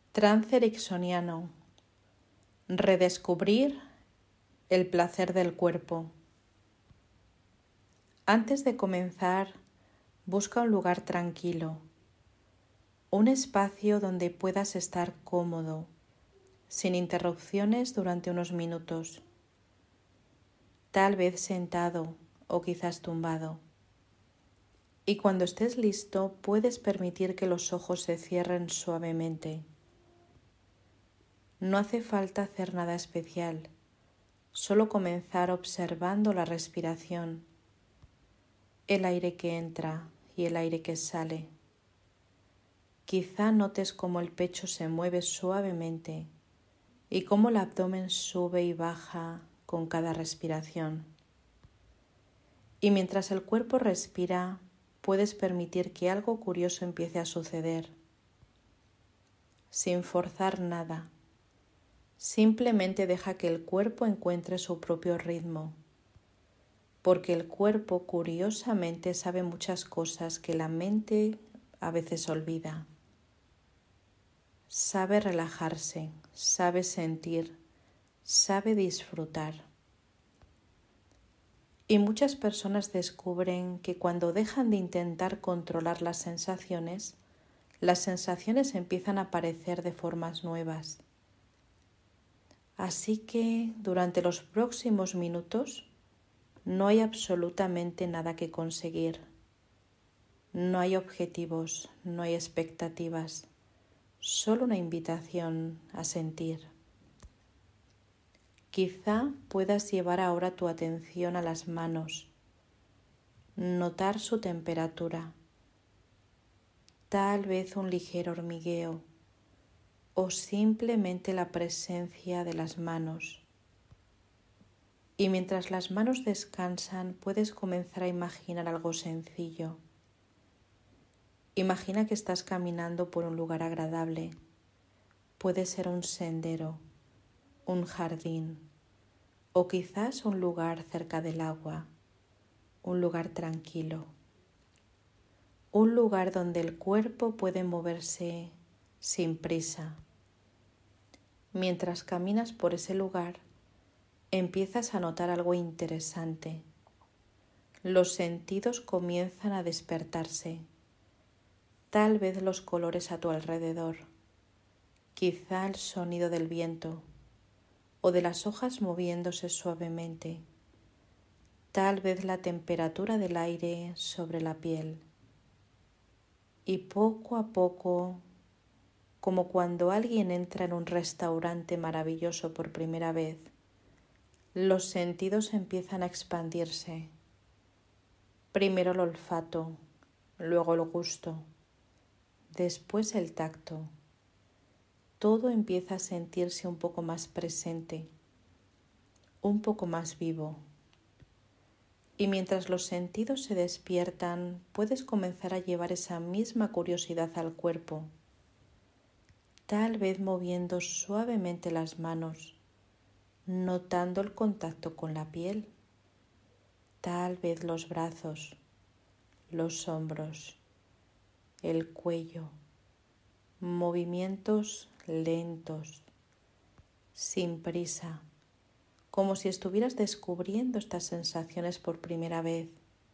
Trance ericksoniano. Redescubrir el placer del cuerpo. Antes de comenzar, busca un lugar tranquilo, un espacio donde puedas estar cómodo, sin interrupciones durante unos minutos, tal vez sentado o quizás tumbado. Y cuando estés listo, puedes permitir que los ojos se cierren suavemente. No hace falta hacer nada especial, solo comenzar observando la respiración, el aire que entra y el aire que sale. Quizá notes cómo el pecho se mueve suavemente y cómo el abdomen sube y baja con cada respiración. Y mientras el cuerpo respira, puedes permitir que algo curioso empiece a suceder, sin forzar nada. Simplemente deja que el cuerpo encuentre su propio ritmo, porque el cuerpo curiosamente sabe muchas cosas que la mente a veces olvida. Sabe relajarse, sabe sentir, sabe disfrutar. Y muchas personas descubren que cuando dejan de intentar controlar las sensaciones empiezan a aparecer de formas nuevas. Así que durante los próximos minutos no hay absolutamente nada que conseguir. No hay objetivos, no hay expectativas, solo una invitación a sentir. Quizá puedas llevar ahora tu atención a las manos, notar su temperatura, tal vez un ligero hormigueo o simplemente la presencia de las manos. Y mientras las manos descansan, puedes comenzar a imaginar algo sencillo. Imagina que estás caminando por un lugar agradable. Puede ser un sendero, un jardín o quizás un lugar cerca del agua, un lugar tranquilo, un lugar donde el cuerpo puede moverse sin prisa. Mientras caminas por ese lugar, empiezas a notar algo interesante. Los sentidos comienzan a despertarse. Tal vez los colores a tu alrededor, quizá el sonido del viento o de las hojas moviéndose suavemente, tal vez la temperatura del aire sobre la piel. Y poco a poco, como cuando alguien entra en un restaurante maravilloso por primera vez, los sentidos empiezan a expandirse. Primero el olfato, luego el gusto, después el tacto. Todo empieza a sentirse un poco más presente, un poco más vivo. Y mientras los sentidos se despiertan, puedes comenzar a llevar esa misma curiosidad al cuerpo, tal vez moviendo suavemente las manos, notando el contacto con la piel, tal vez los brazos, los hombros, el cuello, movimientos lentos, sin prisa, como si estuvieras descubriendo estas sensaciones por primera vez.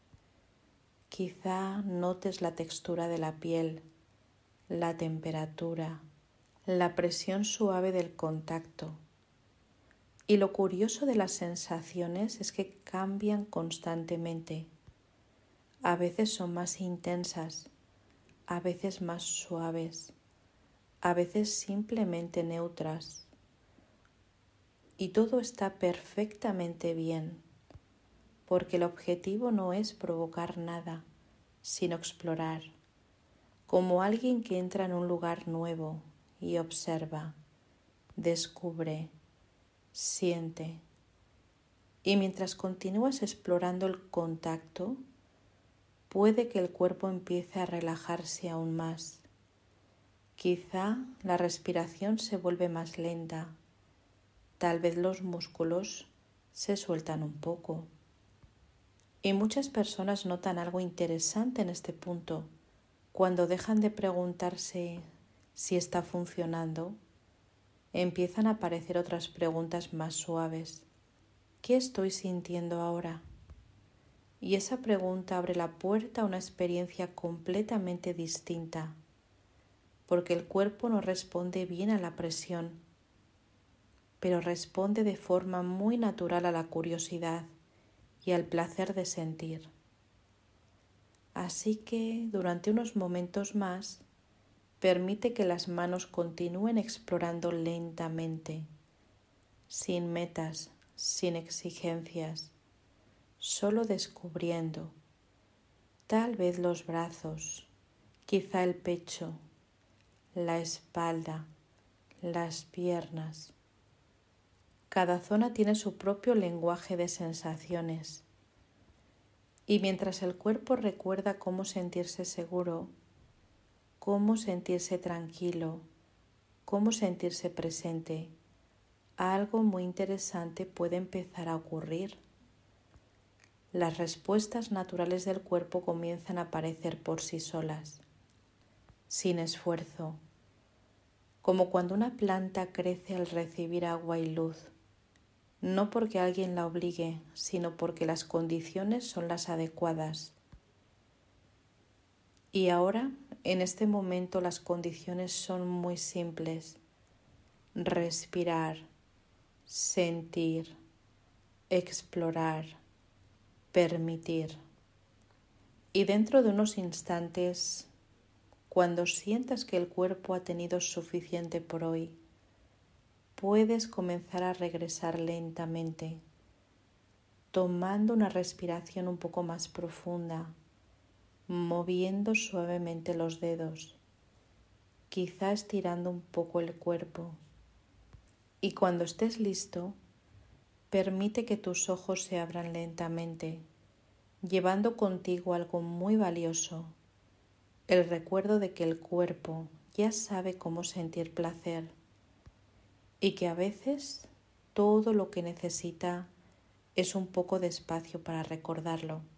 Quizá notes la textura de la piel, la temperatura, la presión suave del contacto. Y lo curioso de las sensaciones es que cambian constantemente. A veces son más intensas, a veces más suaves, a veces simplemente neutras. Y todo está perfectamente bien, porque el objetivo no es provocar nada, sino explorar, como alguien que entra en un lugar nuevo y observa, descubre, siente. Y mientras continúas explorando el contacto, puede que el cuerpo empiece a relajarse aún más. Quizá la respiración se vuelve más lenta. Tal vez los músculos se sueltan un poco. Y muchas personas notan algo interesante en este punto, cuando dejan de preguntarse si está funcionando, empiezan a aparecer otras preguntas más suaves. ¿Qué estoy sintiendo ahora? Y esa pregunta abre la puerta a una experiencia completamente distinta, porque el cuerpo no responde bien a la presión, pero responde de forma muy natural a la curiosidad y al placer de sentir. Así que durante unos momentos más, permite que las manos continúen explorando lentamente, sin metas, sin exigencias, solo descubriendo, tal vez los brazos, quizá el pecho, la espalda, las piernas. Cada zona tiene su propio lenguaje de sensaciones. Y mientras el cuerpo recuerda cómo sentirse seguro, cómo sentirse tranquilo, cómo sentirse presente, algo muy interesante puede empezar a ocurrir. Las respuestas naturales del cuerpo comienzan a aparecer por sí solas, sin esfuerzo, como cuando una planta crece al recibir agua y luz, no porque alguien la obligue, sino porque las condiciones son las adecuadas. Y ahora, en este momento, las condiciones son muy simples. Respirar, sentir, explorar, permitir. Y dentro de unos instantes, cuando sientas que el cuerpo ha tenido suficiente por hoy, puedes comenzar a regresar lentamente, tomando una respiración un poco más profunda, moviendo suavemente los dedos, quizá estirando un poco el cuerpo. Y cuando estés listo, permite que tus ojos se abran lentamente, llevando contigo algo muy valioso, el recuerdo de que el cuerpo ya sabe cómo sentir placer y que a veces todo lo que necesita es un poco de espacio para recordarlo.